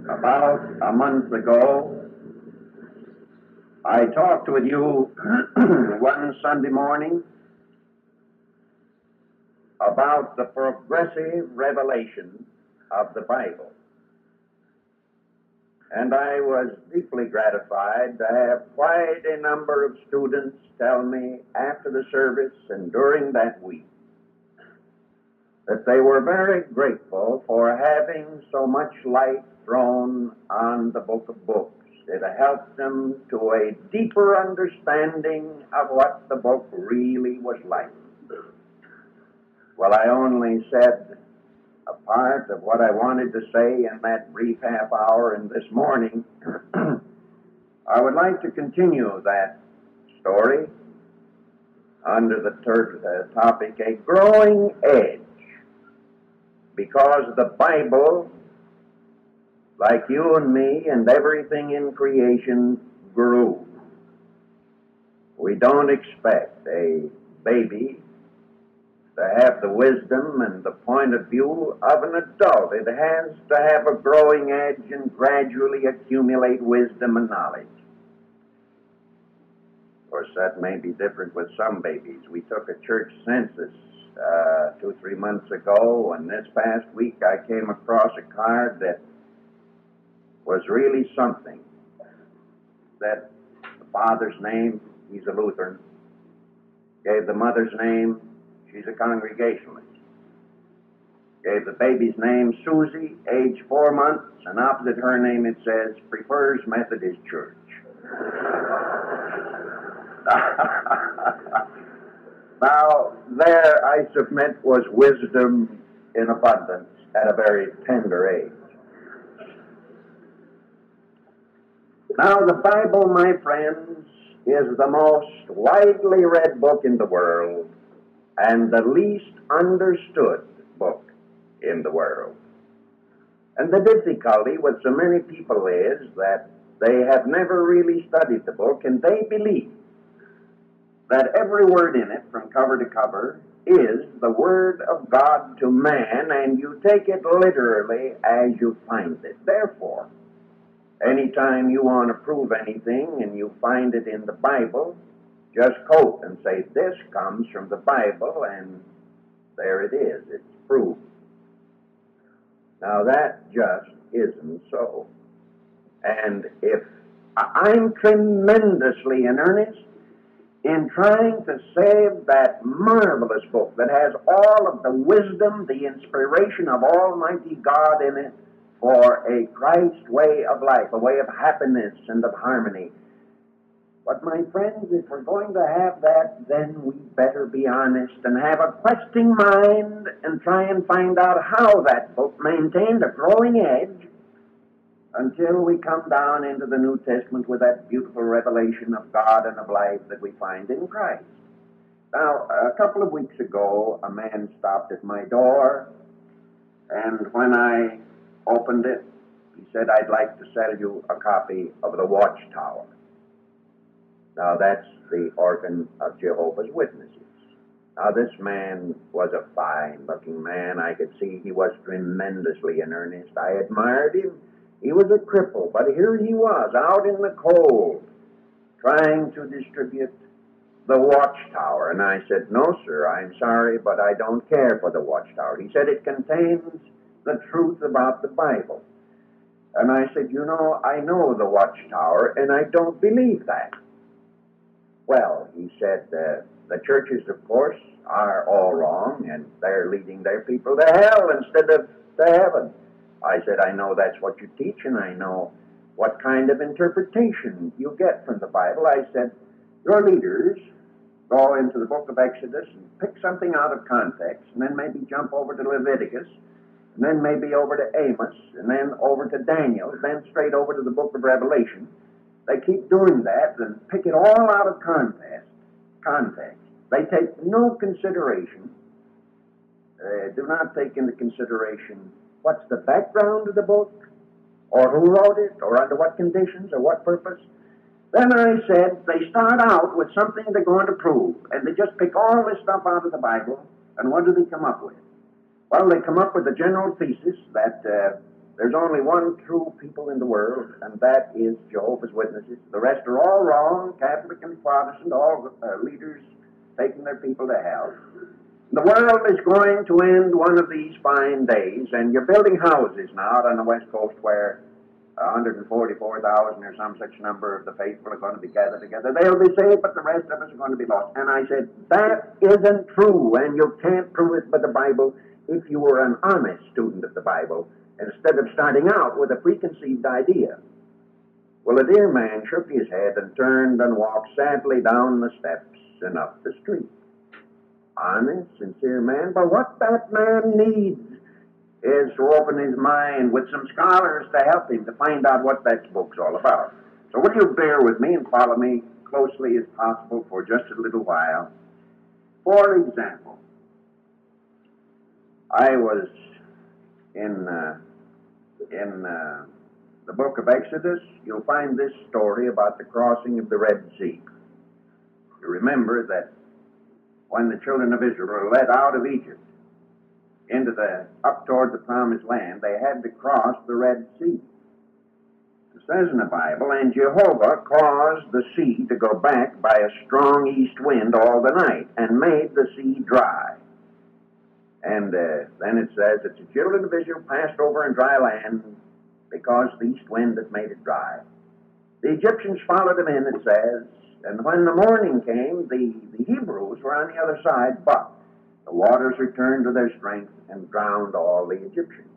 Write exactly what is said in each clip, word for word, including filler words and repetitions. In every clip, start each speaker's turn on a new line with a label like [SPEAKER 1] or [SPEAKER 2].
[SPEAKER 1] About a month ago, I talked with you one Sunday morning about the progressive revelation of the Bible. And I was deeply gratified to have quite a number of students tell me after the service and during that week that they were very grateful for having so much light thrown on the book of books. It helped them to a deeper understanding of what the book really was like. Well, I only said a part of what I wanted to say in that brief half hour, and this morning I would like to continue that story under the ter- uh, topic, A Growing Edge, because the Bible, like you and me and everything in creation, grew. We don't expect a baby to have the wisdom and the point of view of an adult. It has to have a growing edge and gradually accumulate wisdom and knowledge. Of course, that may be different with some babies. We took a church census uh, two, three months ago, and this past week I came across a card that was really something. That the father's name, he's a Lutheran, gave the mother's name, she's a Congregationalist. Gave the baby's name Susie, age four months, and opposite her name it says, prefers Methodist Church. Now, there, I submit, was wisdom in abundance at a very tender age. Now, the Bible, my friends, is the most widely read book in the world and the least understood book in the world. And the difficulty with so many people is that they have never really studied the book, and they believe that every word in it, from cover to cover, is the Word of God to man, and you take it literally as you find it. Therefore, anytime you want to prove anything and you find it in the Bible, just quote and say, this comes from the Bible, and there it is. It's proof. Now, that just isn't so. And if I'm tremendously in earnest in trying to save that marvelous book that has all of the wisdom, the inspiration of Almighty God in it for a Christ way of life, a way of happiness and of harmony. But my friends, if we're going to have that, then we better be honest and have a questing mind and try and find out how that book maintained a growing edge until we come down into the New Testament with that beautiful revelation of God and of life that we find in Christ. Now, a couple of weeks ago, a man stopped at my door, and when I opened it, he said, I'd like to sell you a copy of The Watchtower. Now, that's the organ of Jehovah's Witnesses. Now, this man was a fine-looking man. I could see he was tremendously in earnest. I admired him. He was a cripple, but here he was, out in the cold, trying to distribute the Watchtower. And I said, no, sir, I'm sorry, but I don't care for the Watchtower. He said, it contains the truth about the Bible. And I said, you know, I know the Watchtower, and I don't believe that. Well, he said, uh, the churches, of course, are all wrong, and they're leading their people to hell instead of to heaven. I said, I know that's what you teach, and I know what kind of interpretation you get from the Bible. I said, your leaders go into the book of Exodus and pick something out of context, and then maybe jump over to Leviticus, and then maybe over to Amos, and then over to Daniel, then straight over to the book of Revelation. They keep doing that and pick it all out of context. Context. They take no consideration, uh, do not take into consideration what's the background of the book, or who wrote it, or under what conditions, or what purpose. Then I said, they start out with something they're going to prove, and they just pick all this stuff out of the Bible, and what do they come up with? Well, they come up with the general thesis that uh, There's only one true people in the world, and that is Jehovah's Witnesses. The rest are all wrong, Catholic and Protestant, all uh, leaders taking their people to hell. The world is going to end one of these fine days, and you're building houses now out on the West Coast where one hundred forty-four thousand or some such number of the faithful are going to be gathered together. They'll be saved, but the rest of us are going to be lost. And I said, that isn't true, and you can't prove it by the Bible if you were an honest student of the Bible, instead of starting out with a preconceived idea. Well, the dear man shook his head and turned and walked sadly down the steps and up the street. Honest, sincere man, but what that man needs is to open his mind with some scholars to help him to find out what that book's all about. So will you bear with me and follow me closely as possible for just a little while? For example, I was in uh, in uh, the book of Exodus. You'll find this story about the crossing of the Red Sea. You remember that when the children of Israel were led out of Egypt into the, up toward the promised land, they had to cross the Red Sea. It says in the Bible, and Jehovah caused the sea to go back by a strong east wind all the night, and made the sea dry. And uh, then it says that the children of Israel passed over in dry land because the east wind had made it dry. The Egyptians followed them in, it says, and when the morning came, the, the Hebrews were on the other side, but the waters returned to their strength and drowned all the Egyptians.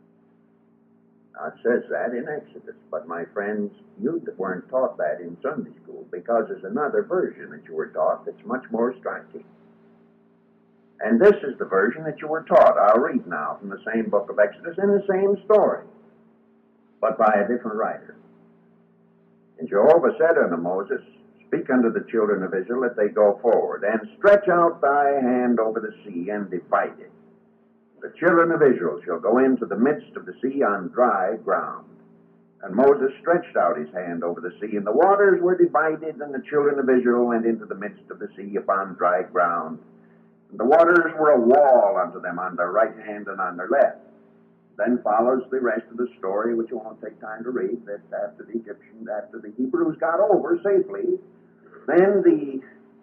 [SPEAKER 1] Now, it says that in Exodus, but my friends, you weren't taught that in Sunday school, because there's another version that you were taught that's much more striking. And this is the version that you were taught. I'll read now from the same book of Exodus in the same story, but by a different writer. And Jehovah said unto Moses, Speak unto the children of Israel that they go forward, and stretch out thy hand over the sea, and divide it. The children of Israel shall go into the midst of the sea on dry ground. And Moses stretched out his hand over the sea, and the waters were divided, and the children of Israel went into the midst of the sea upon dry ground. And the waters were a wall unto them on their right hand and on their left. Then follows the rest of the story, which you won't take time to read, that after the Egyptians, after the Hebrews got over safely, then the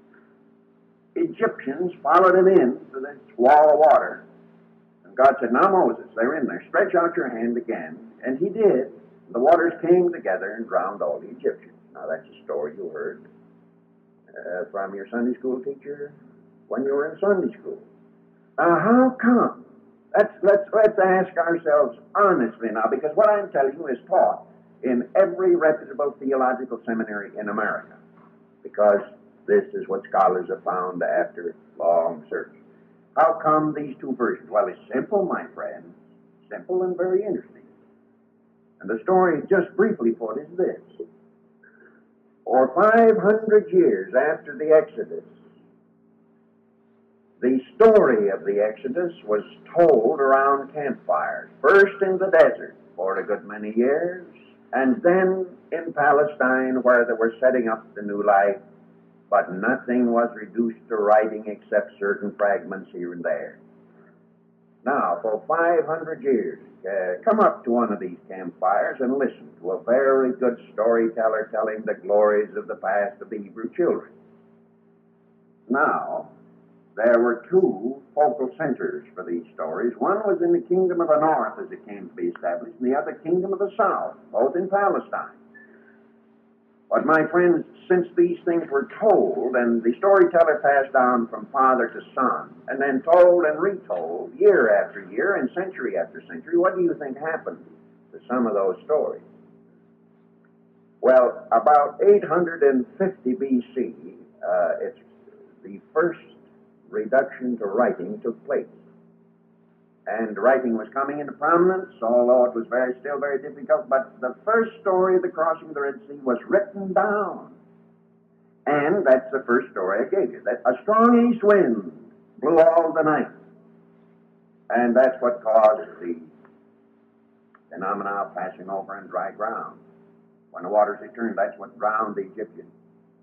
[SPEAKER 1] Egyptians followed him in to this wall of water. And God said, Now Moses, they're in there, stretch out your hand again. And he did. The waters came together and drowned all the Egyptians. Now that's a story you heard uh, from your Sunday school teacher when you were in Sunday school. Now how come? Let's, let's, let's ask ourselves honestly now, because what I'm telling you is taught in every reputable theological seminary in America, because this is what scholars have found after long search. How come these two versions? Well, it's simple, my friend, simple and very interesting. And the story, just briefly put, is this. For five hundred years after the Exodus, the story of the Exodus was told around campfires, first in the desert for a good many years, and then in Palestine where they were setting up the new life, but nothing was reduced to writing except certain fragments here and there. Now, for five hundred years, uh, come up to one of these campfires and listen to a very good storyteller telling the glories of the past of the Hebrew children. Now, there were two focal centers for these stories. One was in the kingdom of the north as it came to be established, and the other kingdom of the south, both in Palestine. But my friends, since these things were told, and the storyteller passed down from father to son, and then told and retold year after year and century after century, what do you think happened to some of those stories? Well, about eight hundred fifty B C, uh, it's the first reduction to writing took place. And writing was coming into prominence, although it was very, still very difficult. But the first story of the crossing of the Red Sea was written down. And that's the first story I gave you. That a strong east wind blew all the night. And that's what caused the phenomena of passing over on dry ground. When the waters returned, that's what drowned the Egyptians.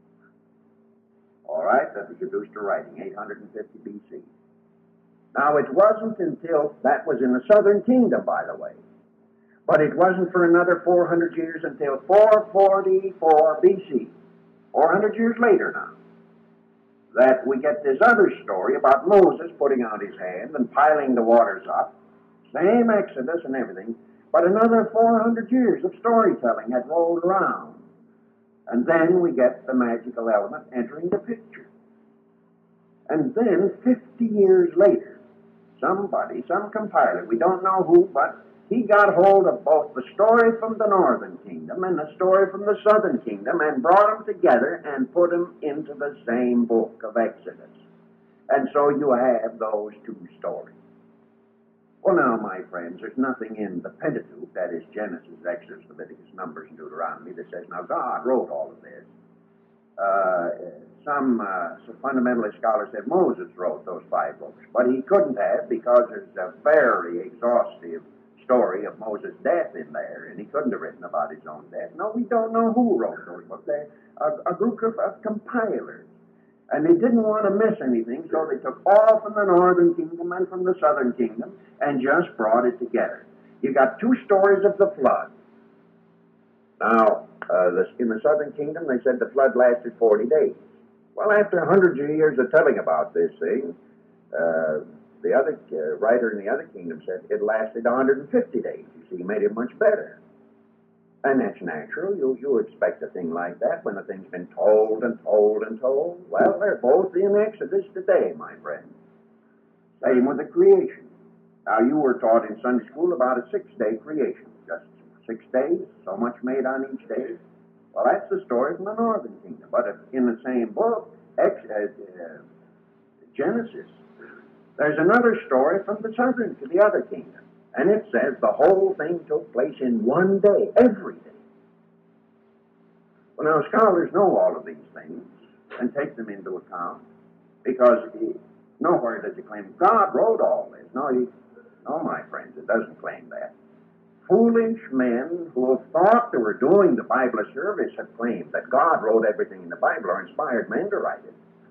[SPEAKER 1] All right, that was reduced to writing, eight hundred fifty B C. Now, it wasn't until, that was in the southern kingdom, by the way, But it wasn't for another four hundred years until four forty-four B C, four hundred years later now, that we get this other story about Moses putting out his hand and piling the waters up, same Exodus and everything, but another four hundred years of storytelling had rolled around. And then we get the magical element entering the picture. And then, fifty years later, somebody, some compiler, we don't know who, but he got hold of both the story from the northern kingdom and the story from the southern kingdom and brought them together and put them into the same book of Exodus. And so you have those two stories. Well, now, my friends, there's nothing in the Pentateuch, that is Genesis, Exodus, Leviticus, Numbers, and Deuteronomy, that says, now God wrote all of this. Uh, some, uh, some fundamentalist scholars said Moses wrote those five books, but he couldn't have because there's a very exhaustive story of Moses' death in there, and he couldn't have written about his own death. No, we don't know who wrote those books. They're a, a group of, of compilers. And they didn't want to miss anything, so they took all from the northern kingdom and from the southern kingdom and just brought it together. You got two stories of the flood. Now, uh, this, in the southern kingdom, they said the flood lasted forty days. Well, after hundreds of years of telling about this thing, uh, the other uh, writer in the other kingdom said it lasted one hundred fifty days. You see, he made it much better. And that's natural. You, you expect a thing like that when the thing's been told and told and told. Well, they're both in Exodus today, my friend. Same with the creation. Now, you were taught in Sunday school about a six-day creation. Just six days, so much made on each day. Well, that's the story from the northern kingdom. But if in the same book, Ex- uh, Genesis, there's another story from the southern to the other kingdom. And it says the whole thing took place in one day, every day. Well, now, scholars know all of these things and take them into account because he, nowhere does it claim God wrote all this. No, he, no, my friends, it doesn't claim that. Foolish men who have thought they were doing the Bible a service have claimed that God wrote everything in the Bible or inspired men to write it.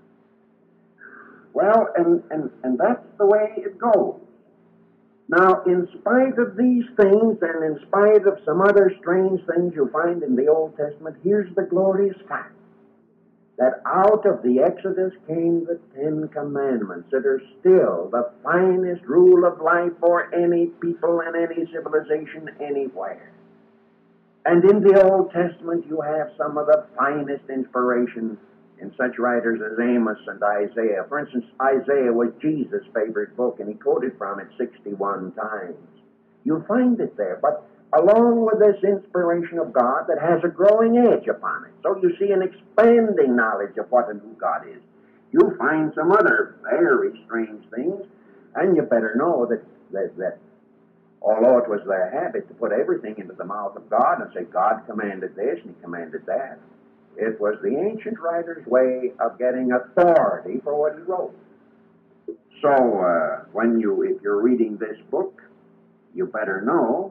[SPEAKER 1] Well, and, and, and that's the way it goes. Now, in spite of these things and in spite of some other strange things you find in the Old Testament, here's the glorious fact that out of the Exodus came the Ten Commandments that are still the finest rule of life for any people and any civilization anywhere. And in the Old Testament you have some of the finest inspiration in such writers as Amos and Isaiah. For instance, Isaiah was Jesus' favorite book, and he quoted from it sixty-one times. You find it there, but along with this inspiration of God that has a growing edge upon it. So you see an expanding knowledge of what and who God is. You find some other very strange things, and you better know that, that, that although it was their habit to put everything into the mouth of God and say, God commanded this and he commanded that, it was the ancient writer's way of getting authority for what he wrote. So, uh, when you, if you're reading this book, you better know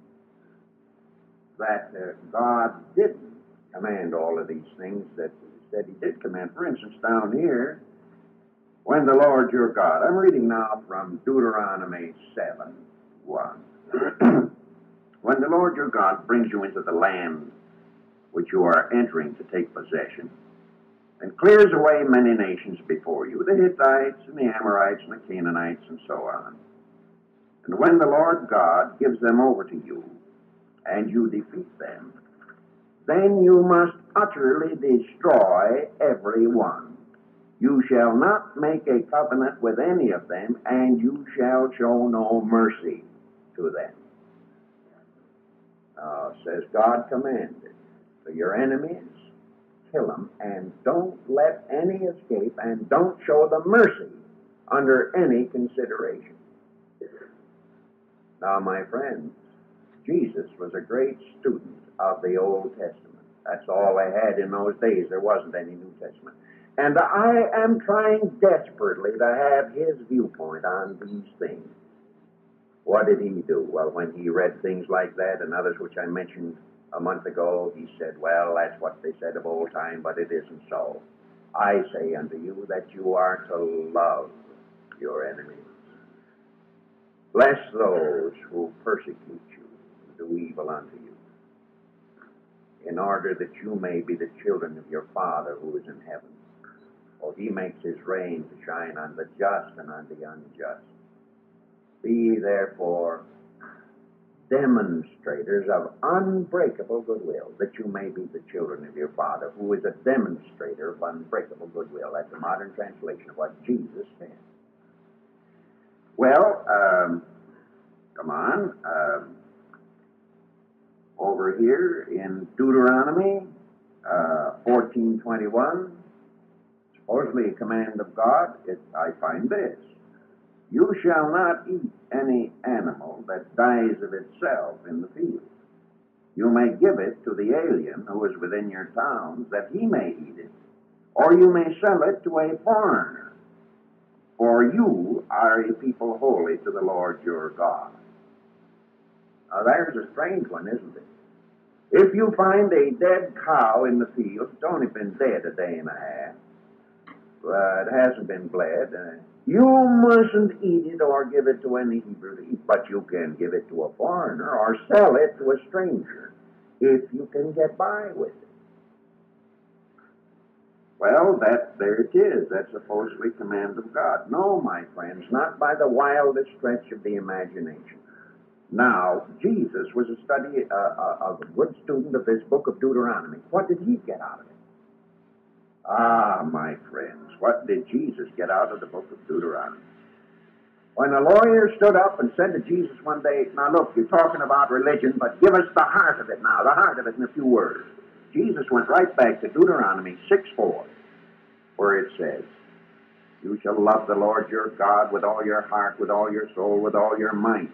[SPEAKER 1] that uh, God didn't command all of these things that he said he did command. For instance, down here, when the Lord your God, I'm reading now from Deuteronomy seven one. When the Lord your God brings you into the land which you are entering to take possession, and clears away many nations before you, the Hittites and the Amorites and the Canaanites and so on. And when the Lord God gives them over to you, and you defeat them, then you must utterly destroy every one. You shall not make a covenant with any of them, and you shall show no mercy to them. Now, says God commanded. So your enemies, kill them, and don't let any escape, and don't show them mercy under any consideration. Now, my friends, Jesus was a great student of the Old Testament. That's all they had in those days. There wasn't any New Testament. And I am trying desperately to have his viewpoint on these things. What did he do? Well, when he read things like that and others which I mentioned a month ago, he said, well, that's what they said of old time, but it isn't so. I say unto you that you are to love your enemies. Bless those who persecute you. do evil unto you, in order that you may be the children of your Father who is in heaven. For he makes his rain to shine on the just and on the unjust. Be ye therefore demonstrators of unbreakable goodwill, that you may be the children of your Father, who is a demonstrator of unbreakable goodwill. That's a modern translation of what Jesus said. Well, um, come on. Um, over here in Deuteronomy uh, fourteen twenty-one, supposedly a command of God, it, I find this: you shall not eat any animal that dies of itself in the field. You may give it to the alien who is within your towns, that he may eat it, or you may sell it to a foreigner. For you are a people holy to the Lord your God. Now there's a strange one, isn't it? If you find a dead cow in the field, it's only been dead a day and a half, uh, it hasn't been bled, uh, you mustn't eat it or give it to any Hebrew to eat, but you can give it to a foreigner or sell it to a stranger if you can get by with it. Well, that there it is. That's supposedly command of God. No, my friends, not by the wildest stretch of the imagination. Now, Jesus was a study, uh, uh, a good student of this book of Deuteronomy. What did he get out of it? Ah, my friends, what did Jesus get out of the book of Deuteronomy? When a lawyer stood up and said to Jesus one day, now look, you're talking about religion, but give us the heart of it now, the heart of it in a few words. Jesus went right back to Deuteronomy six four, where it says, you shall love the Lord your God with all your heart, with all your soul, with all your might.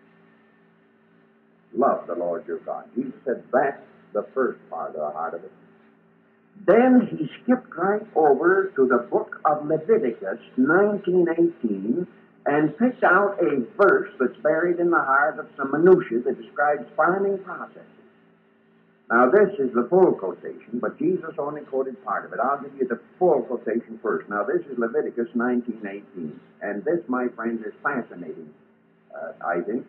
[SPEAKER 1] Love the Lord your God. Jesus said that's the first part of the heart of it. Then he skipped right over to the book of Leviticus nineteen eighteen and picked out a verse that's buried in the heart of some minutiae that describes farming processes. Now this is the full quotation, but Jesus only quoted part of it. I'll give you the full quotation first. Now this is Leviticus nineteen eighteen, and this, my friends, is fascinating, uh, I think.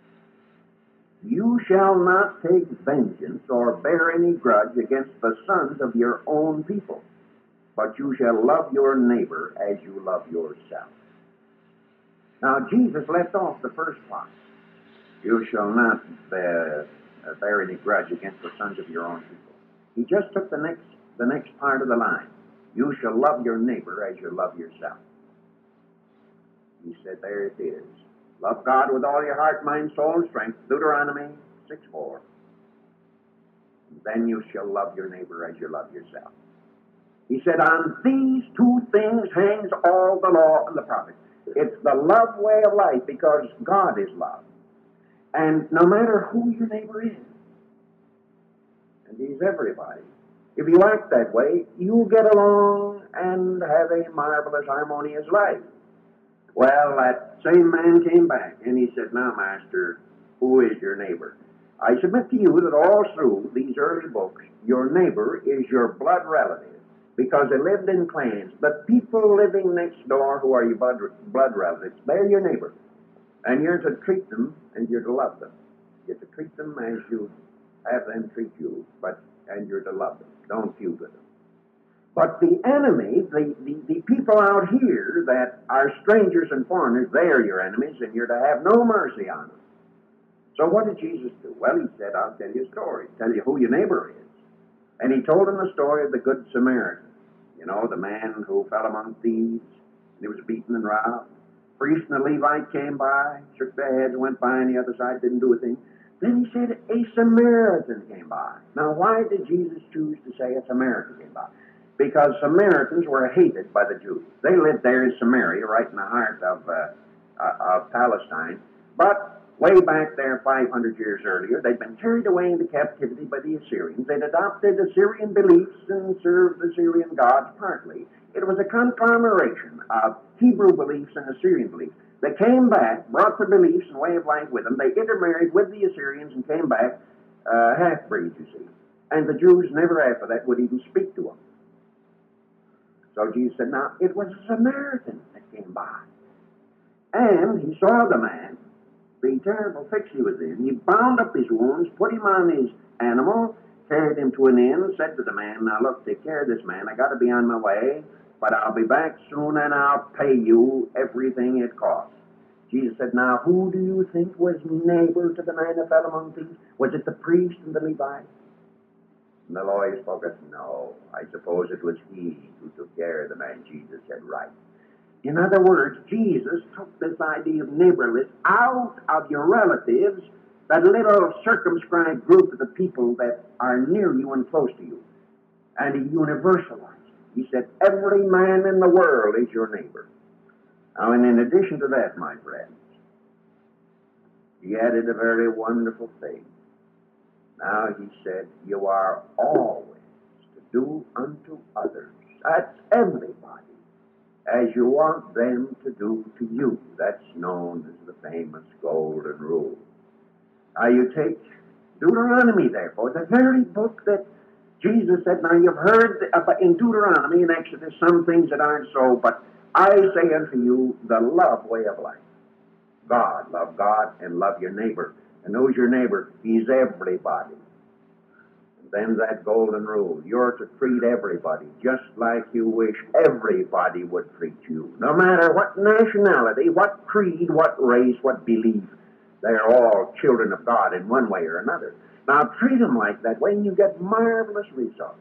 [SPEAKER 1] You shall not take vengeance or bear any grudge against the sons of your own people, but you shall love your neighbor as you love yourself. Now, Jesus left off the first part. You shall not bear, uh, bear any grudge against the sons of your own people. He just took the next, the next part of the line. You shall love your neighbor as you love yourself. He said, there it is. Love God with all your heart, mind, soul, and strength. Deuteronomy six four. Then you shall love your neighbor as you love yourself. He said, on these two things hangs all the law and the prophets. It's the love way of life because God is love. And no matter who your neighbor is, and he's everybody, if you act that way, you'll get along and have a marvelous, harmonious life. Well, that same man came back, and he said, now, Master, who is your neighbor? I submit to you that all through these early books, your neighbor is your blood relative, because they lived in clans. The people living next door who are your blood, blood relatives, they're your neighbor. And you're to treat them, and you're to love them. You're to treat them as you have them treat you, but and you're to love them. Don't feud with them. But the enemy, the, the, the people out here that are strangers and foreigners, they are your enemies, and you're to have no mercy on them. So what did Jesus do? Well, he said, I'll tell you a story, tell you who your neighbor is. And he told them the story of the Good Samaritan. You know, the man who fell among thieves, and he was beaten and robbed. Priest and the Levite came by, shook their heads, went by on the other side, didn't do a thing. Then he said, a Samaritan came by. Now, why did Jesus choose to say a Samaritan came by? Because Samaritans were hated by the Jews. They lived there in Samaria, right in the heart of, uh, uh, of Palestine. But way back there, five hundred years earlier, they'd been carried away into captivity by the Assyrians. They'd adopted Assyrian beliefs and served Assyrian gods partly. It was a conglomeration of Hebrew beliefs and Assyrian beliefs. They came back, brought their beliefs and way of life with them. They intermarried with the Assyrians and came back uh, half-breeds, you see. And the Jews never after that would even speak to them. So Jesus said, now, it was a Samaritan that came by. And he saw the man
[SPEAKER 2] the terrible fix he was in. He bound up his wounds, put him on his animal, carried him to an inn, said to the man, now look, take care of this man. I got to be on my way, but I'll be back soon and I'll pay you everything it costs. Jesus said, now who do you think was neighbor to the man that fell among thieves? Was it the priest and the Levite? And the lawyer spoke up, no, I suppose it was he who took care of the man. Jesus said, right. In other words, Jesus took this idea of neighborliness out of your relatives, that little circumscribed group of the people that are near you and close to you, and he universalized it. He said, every man in the world is your neighbor. Now, and in addition to that, my friends, he added a very wonderful thing. Now, he said, you are always to do unto others. That's everybody, as you want them to do to you. That's known as the famous Golden Rule. Now, you take Deuteronomy, therefore, the very book that Jesus said, now you've heard in Deuteronomy and Exodus some things that aren't so, but I say unto you the love way of life. God, love God and love your neighbor. And who's your neighbor? He's everybody. And then that golden rule, you're to treat everybody just like you wish everybody would treat you. No matter what nationality, what creed, what race, what belief, they're all children of God in one way or another. Now treat them like that way and you get marvelous results.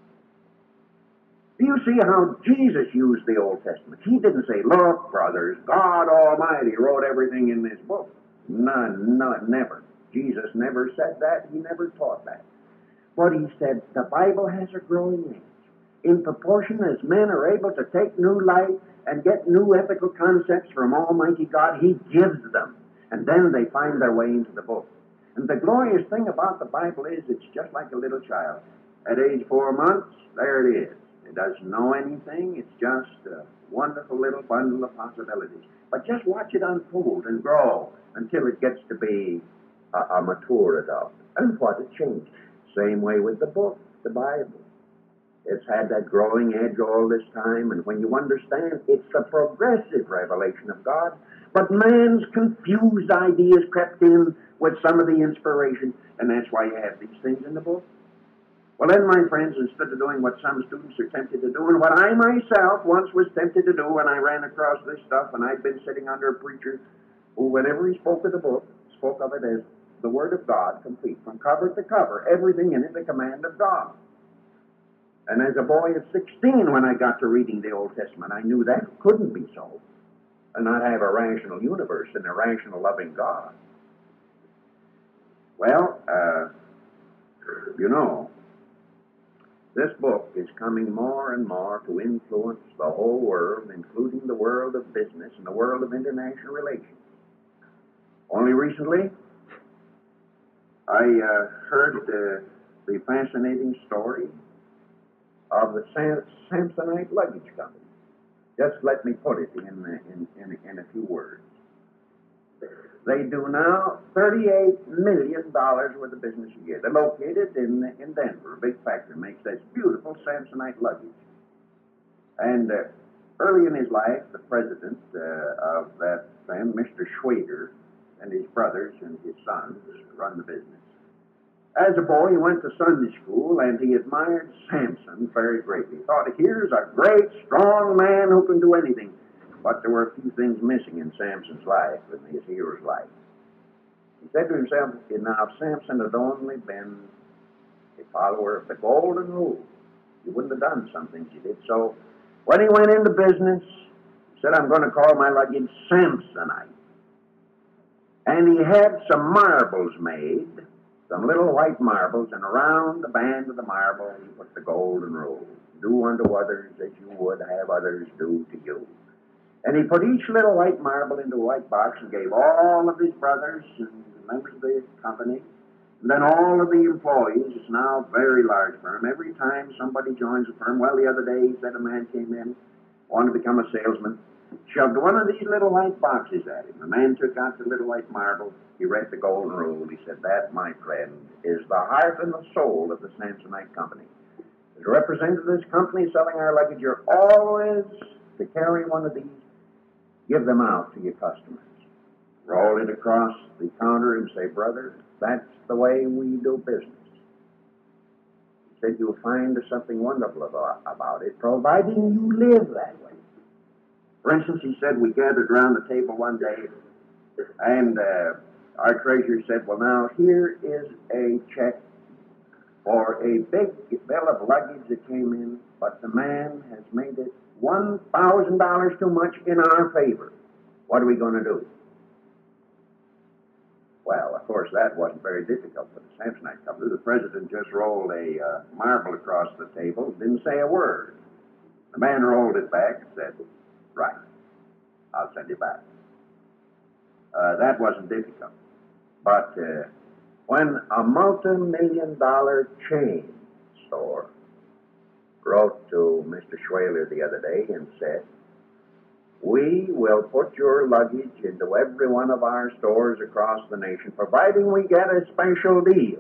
[SPEAKER 2] Do you see how Jesus used the Old Testament? He didn't say, look, brothers, God Almighty wrote everything in this book. None, none, never. Jesus never said that. He never taught that. But he said, the Bible has a growing age. In proportion as men are able to take new light and get new ethical concepts from Almighty God, he gives them. And then they find their way into the book. And the glorious thing about the Bible is it's just like a little child. At age four months, there it is. It doesn't know anything. It's just a wonderful little bundle of possibilities. But just watch it unfold and grow until it gets to be a, a mature adult. And what a change. Same way with the book, the Bible. It's had that growing edge all this time, and when you understand, it's a progressive revelation of God, but man's confused ideas crept in with some of the inspiration, and that's why you have these things in the book. Well, then, my friends, instead of doing what some students are tempted to do, and what I myself once was tempted to do when I ran across this stuff, and I'd been sitting under a preacher who, whenever he spoke of the book, spoke of it as the Word of God, complete, from cover to cover, everything in it the command of God. And as a boy of sixteen, when I got to reading the Old Testament, I knew that couldn't be so, and not have a rational universe and a rational, loving God. Well, uh, you know, this book is coming more and more to influence the whole world, including the world of business and the world of international relations. Only recently, I uh, heard uh, the fascinating story of the Sam- Samsonite Luggage Company. Just let me put it in, in, in, in a few words. They do now thirty-eight million dollars worth of business a year. They're located in, in Denver, a big factory, makes this beautiful Samsonite luggage. And uh, early in his life, the president uh, of that firm, Mister Schwager, and his brothers and his sons run the business. As a boy, he went to Sunday school, and he admired Samson very greatly. He thought, here's a great, strong man who can do anything. But there were a few things missing in Samson's life, in his hero's life. He said to himself, now, if Samson had only been a follower of the Golden Rule, he wouldn't have done some things he did. So when he went into business, he said, I'm going to call my luggage Samsonite. And he had some marbles made, some little white marbles, and around the band of the marble, he put the Golden Rule. Do unto others as you would have others do to you. And he put each little white marble into a white box and gave all of his brothers and members of the company, and then all of the employees. It's now a very large firm. Every time somebody joins a firm, well, the other day he said a man came in, wanted to become a salesman, shoved one of these little white boxes at him. The man took out the little white marble. He read the Golden Rule. He said, that, my friend, is the heart and the soul of the Samsonite Company. As a representative of this company selling our luggage, you're always to carry one of these. Give them out to your customers. roll it across the counter and say, brother, that's the way we do business. He said, you'll find something wonderful about, about it, providing you live that way. For instance, he said, we gathered around the table one day, and uh, our treasurer said, well, now, here is a check for a big bill of luggage that came in, but the man has made it one thousand dollars too much in our favor. What are we going to do? Well, of course, that wasn't very difficult for the Samsonite company. The president just rolled a uh, marble across the table, didn't say a word. The man rolled it back and said, right, I'll send it back. Uh, that wasn't difficult. But uh, when a multi-million dollar chain store wrote to Mister Schwaler the other day and said, we will put your luggage into every one of our stores across the nation, providing we get a special deal.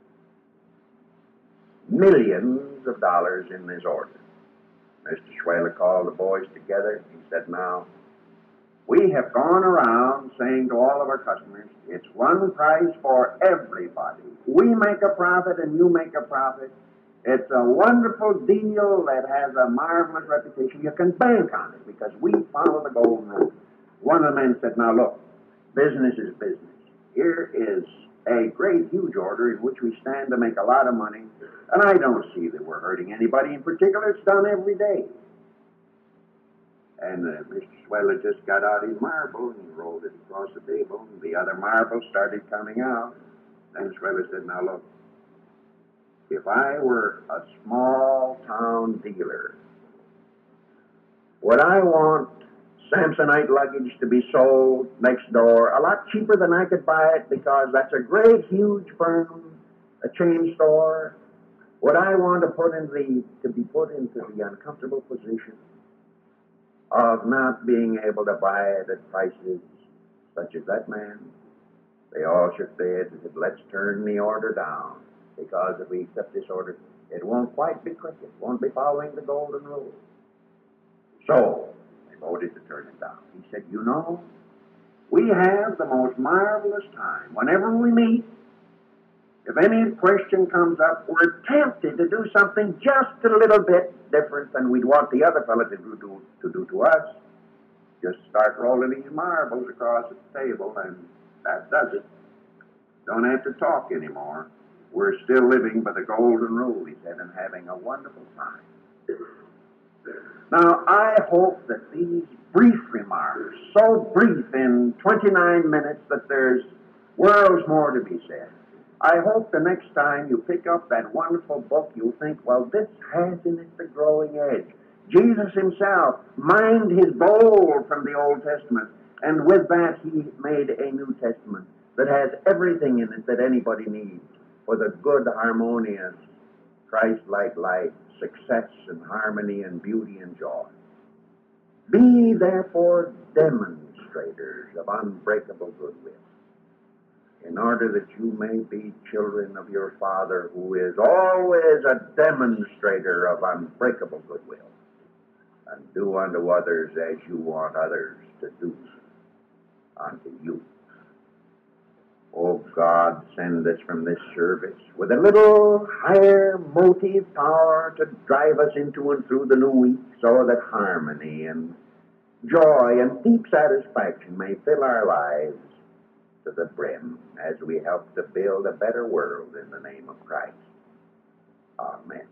[SPEAKER 2] Millions of dollars in this order. Mister Schwaler called the boys together. He said, now, we have gone around saying to all of our customers, it's one price for everybody. We make a profit and you make a profit. It's a wonderful deal that has a marvelous reputation. You can bank on it because we follow the golden rule. One of the men said, now look, business is business. Here is a great, huge order in which we stand to make a lot of money, and I don't see that we're hurting anybody in particular. It's done every day. And uh, Mister Schwaler just got out his marble and he rolled it across the table, and the other marbles started coming out. And Schwaler said, now look, if I were a small-town dealer, would I want Samsonite luggage to be sold next door a lot cheaper than I could buy it because that's a great, huge firm, a chain store? Would I want to put in the to be put into the uncomfortable position of not being able to buy it at prices such as that man? They all shook their heads and said, let's turn the order down. Because if we accept this order, it won't quite be quick. It won't be following the golden rule. So, they voted to turn it down. He said, you know, we have the most marvelous time. Whenever we meet, if any question comes up, we're tempted to do something just a little bit different than we'd want the other fellow to do to, to, do to us. Just start rolling these marbles across the table, and that does it. Don't have to talk anymore. We're still living by the golden rule, he said, and having a wonderful time. Now, I hope that these brief remarks, so brief in twenty-nine minutes that there's worlds more to be said, I hope the next time you pick up that wonderful book, you'll think, well, this has in it the growing edge. Jesus himself mined his bowl from the Old Testament, and with that he made a New Testament that has everything in it that anybody needs for the good, harmonious, Christ-like life, success and harmony and beauty and joy. Be therefore demonstrators of unbreakable goodwill, in order that you may be children of your Father, who is always a demonstrator of unbreakable goodwill, and do unto others as you want others to do unto you. Oh God, send us from this service with a little higher motive power to drive us into and through the new week, so that harmony and joy and deep satisfaction may fill our lives to the brim as we help to build a better world in the name of Christ. Amen.